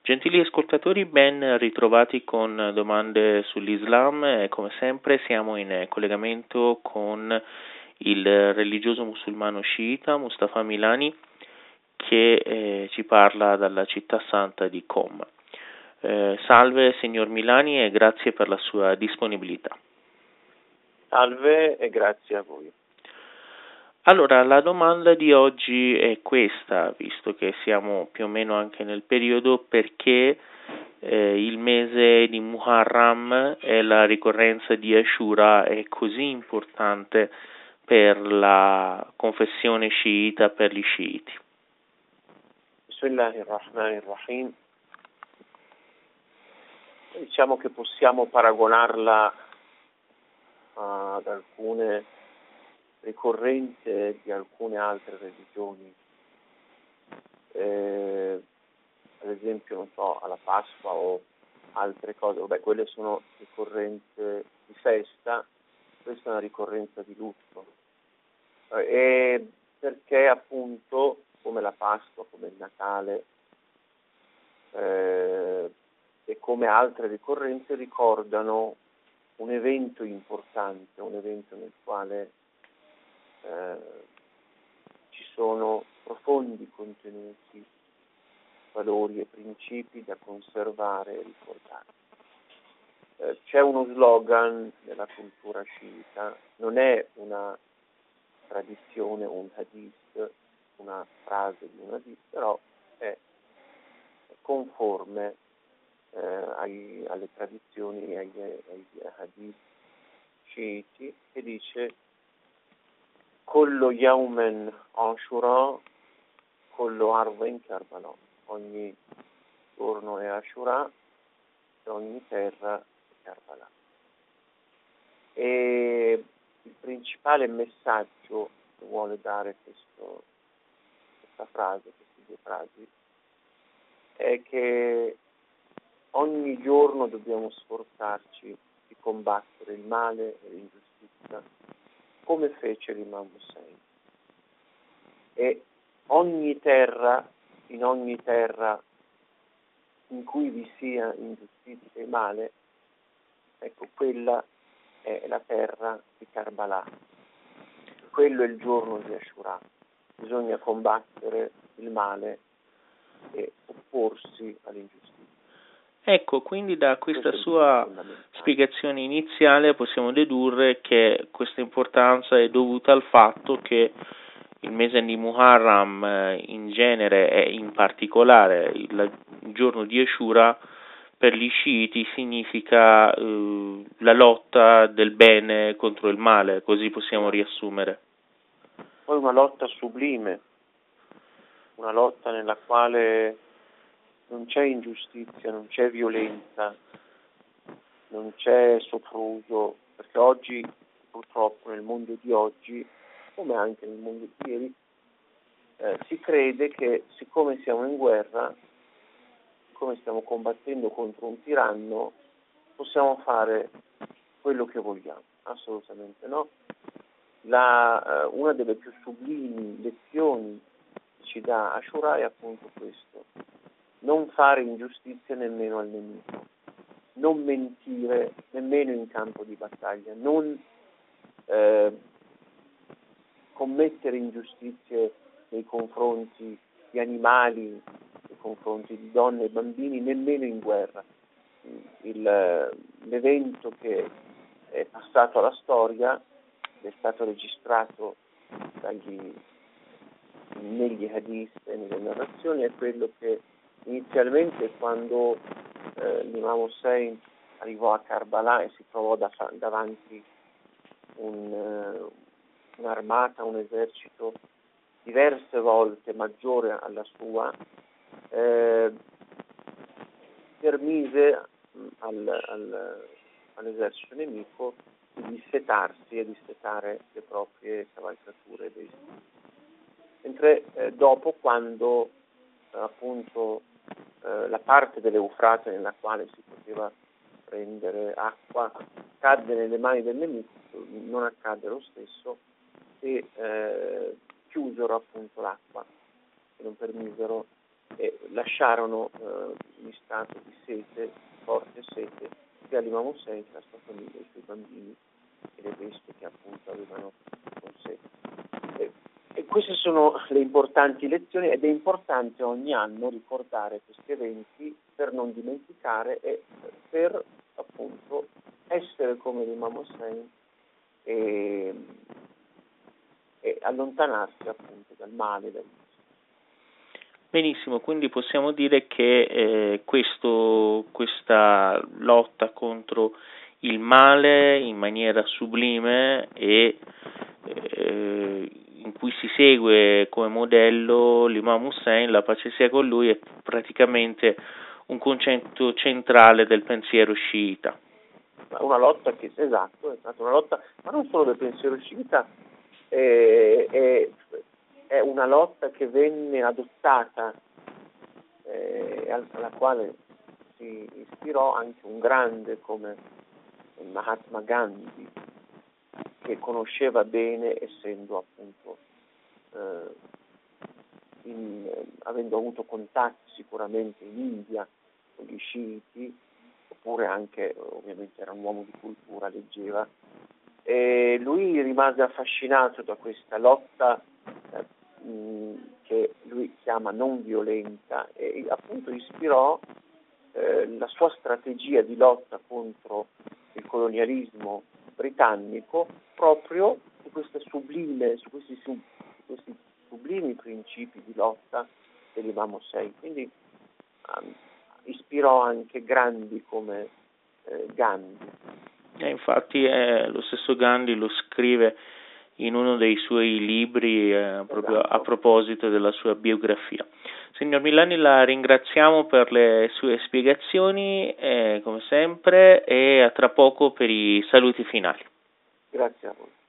Gentili ascoltatori, ben ritrovati con domande sull'Islam e come sempre siamo in collegamento con il religioso musulmano sciita Mustafa Milani che ci parla dalla città santa di Qom. Salve signor Milani e grazie per la sua disponibilità. Salve e grazie a voi. Allora, la domanda di oggi è questa, visto che siamo più o meno anche nel periodo, perché il mese di Muharram e la ricorrenza di Ashura è così importante per la confessione sciita, per gli sciiti. Bismillahirrahmanirrahim. Diciamo che possiamo paragonarla ad alcune ricorrenze di alcune altre religioni, ad esempio, non so, alla Pasqua o altre cose. Vabbè, quelle sono ricorrenze di festa, questa è una ricorrenza di lutto. E perché appunto, come la Pasqua, come il Natale e come altre ricorrenze, ricordano un evento importante, un evento nel quale ci sono profondi contenuti, valori e principi da conservare e ricordare. C'è uno slogan nella cultura sciita, non è una tradizione, un hadith, una frase di un hadith, però è conforme alle tradizioni e agli hadith sciiti, che dice Kullu yawmen Ashura, kullu ardin Karbala. Ogni giorno è Ashura e ogni terra è Karbala. E il principale messaggio che vuole dare questa frase, queste due frasi, è che ogni giorno dobbiamo sforzarci di combattere il male e l'ingiustizia, come fece l'Imam Hussein. E in ogni terra in cui vi sia ingiustizia e male, ecco, quella è la terra di Karbala. Quello è il giorno di Ashura. Bisogna combattere il male e opporsi all'ingiustizia. Ecco, quindi da questa sua spiegazione iniziale possiamo dedurre che questa importanza è dovuta al fatto che il mese di Muharram in genere e in particolare il giorno di Ashura per gli sciiti significa la lotta del bene contro il male, così possiamo riassumere. Poi una lotta sublime, una lotta nella quale non c'è ingiustizia, non c'è violenza, non c'è sopruso, perché oggi, purtroppo, nel mondo di oggi, come anche nel mondo di ieri, si crede che siccome siamo in guerra, siccome stiamo combattendo contro un tiranno, possiamo fare quello che vogliamo. Assolutamente no. Una delle più sublimi lezioni che ci dà Ashura è appunto questo: non fare ingiustizia nemmeno al nemico, non mentire nemmeno in campo di battaglia, non commettere ingiustizie nei confronti di animali, nei confronti di donne e bambini, nemmeno in guerra. L'evento che è passato alla storia, è stato registrato negli hadith e nelle narrazioni, è quello che inizialmente, quando l'Imam Hussein arrivò a Karbala e si trovò davanti un'armata, un esercito diverse volte maggiore alla sua, permise all'esercito nemico di dissetarsi e dissetare le proprie cavalcature e bestie. Mentre dopo, quando appunto la parte dell'Eufrate nella quale si poteva prendere acqua cadde nelle mani del nemico, non accadde lo stesso e chiusero appunto l'acqua e non permisero e lasciarono in stato di sete, forte sete, sia l'Imam Hussein che la sua famiglia, i suoi bambini e le bestie che appunto avevano con sé. E queste sono le importanti lezioni, ed è importante ogni anno ricordare questi eventi per non dimenticare e per appunto essere come l'Imam Hussein e allontanarsi appunto dal male, dal male. Benissimo, quindi possiamo dire che questa lotta contro il male in maniera sublime e in cui si segue come modello l'Imam Hussein, la pace sia con lui, è praticamente un concetto centrale del pensiero sciita. Una lotta che, esatto, è stata una lotta, ma non solo del pensiero sciita, è una lotta che venne adottata, alla quale si ispirò anche un grande come Mahatma Gandhi, che conosceva bene, essendo appunto avendo avuto contatti sicuramente in India con gli sciiti, oppure anche, ovviamente era un uomo di cultura, leggeva, e lui rimase affascinato da questa lotta che lui chiama non violenta, e appunto ispirò la sua strategia di lotta contro il colonialismo britannico proprio su questi sublimi principi di lotta dell'Imam Hussein. Quindi ispirò anche grandi come Gandhi. Infatti lo stesso Gandhi lo scrive in uno dei suoi libri proprio a proposito della sua biografia. Signor Millani, la ringraziamo per le sue spiegazioni, come sempre, e a tra poco per i saluti finali. Grazie a voi.